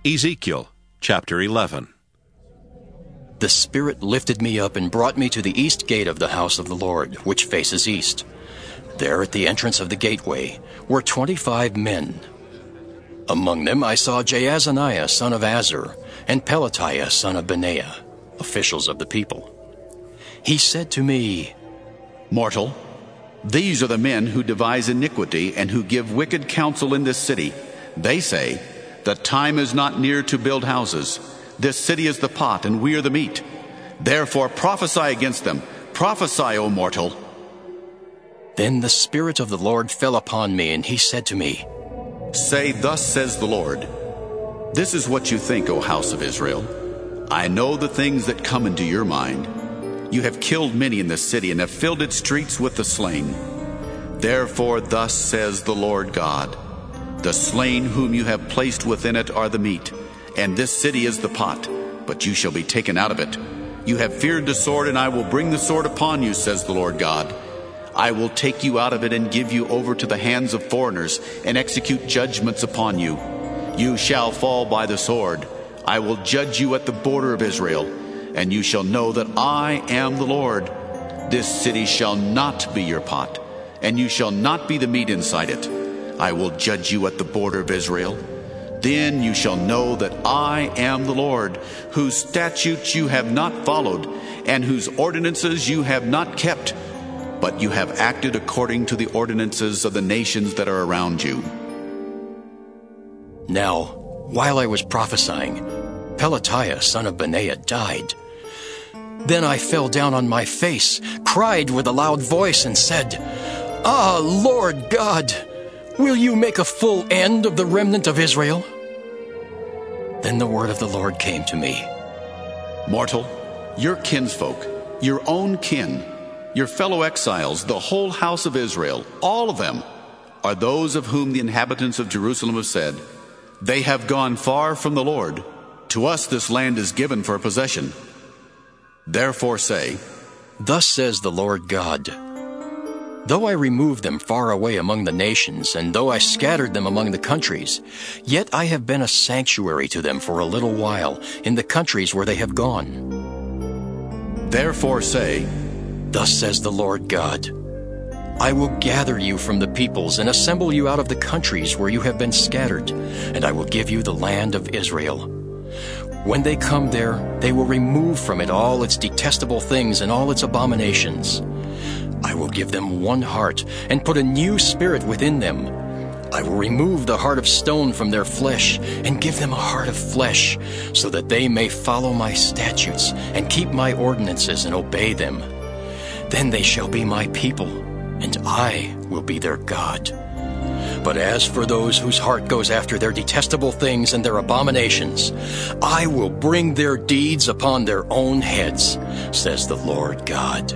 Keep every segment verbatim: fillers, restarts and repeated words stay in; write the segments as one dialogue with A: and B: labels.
A: Ezekiel chapter eleven.
B: The Spirit lifted me up and brought me to the east gate of the house of the Lord, which faces east. There at the entrance of the gateway were twenty-five men. Among them I saw Jaazaniah son of Azur and Pelatiah son of Benaiah, officials of the people. He said to me,
C: "Mortal, these are the men who devise iniquity and who give wicked counsel in this city. They say, the time is not near to build houses. This city is the pot and we are the meat. Therefore prophesy against them. Prophesy, O mortal."
B: Then the Spirit of the Lord fell upon me, and he said to me,
C: "Say, thus says the Lord, this is what you think, O house of Israel. I know the things that come into your mind. You have killed many in this city and have filled its streets with the slain. Therefore thus says the Lord God, the slain whom you have placed within it are the meat, and this city is the pot, but you shall be taken out of it. You have feared the sword, and I will bring the sword upon you, says the Lord God. I will take you out of it and give you over to the hands of foreigners and execute judgments upon you. You shall fall by the sword. I will judge you at the border of Israel, and you shall know that I am the Lord. This city shall not be your pot, and you shall not be the meat inside it. I will judge you at the border of Israel. Then you shall know that I am the Lord, whose statutes you have not followed, and whose ordinances you have not kept, but you have acted according to the ordinances of the nations that are around you."
B: Now, while I was prophesying, Pelatiah son of Benaiah died. Then I fell down on my face, cried with a loud voice, and said, "Ah, Lord God, will you make a full end of the remnant of Israel?" Then the word of the Lord came to me.
C: "Mortal, your kinsfolk, your own kin, your fellow exiles, the whole house of Israel, all of them, are those of whom the inhabitants of Jerusalem have said, they have gone far from the Lord. To us this land is given for a possession. Therefore say,
B: Thus says the Lord God, though I removed them far away among the nations, and though I scattered them among the countries, yet I have been a sanctuary to them for a little while in the countries where they have gone.
C: Therefore say,
B: Thus says the Lord God, I will gather you from the peoples and assemble you out of the countries where you have been scattered, and I will give you the land of Israel. When they come there, they will remove from it all its detestable things and all its abominations. I will give them one heart and put a new spirit within them. I will remove the heart of stone from their flesh and give them a heart of flesh, so that they may follow my statutes and keep my ordinances and obey them. Then they shall be my people, and I will be their God. But as for those whose heart goes after their detestable things and their abominations, I will bring their deeds upon their own heads, says the Lord God.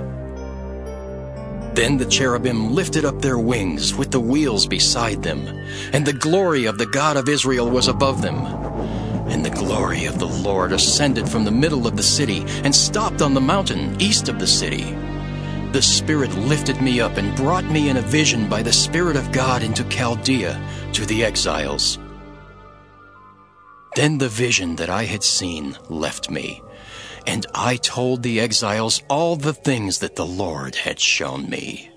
B: Then the cherubim lifted up their wings with the wheels beside them, and the glory of the God of Israel was above them. And the glory of the Lord ascended from the middle of the city and stopped on the mountain east of the city. The Spirit lifted me up and brought me in a vision by the Spirit of God into Chaldea to the exiles. Then the vision that I had seen left me, and I told the exiles all the things that the Lord had shown me.